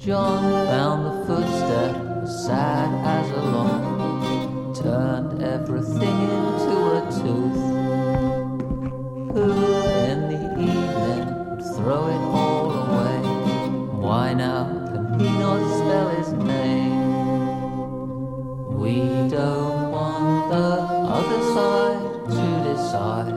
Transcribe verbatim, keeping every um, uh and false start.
John found the footstep as sad as a long, turned everything into a tooth. Who in the evening would throw it all away? Why now can he not spell his name? We don't want the other side to decide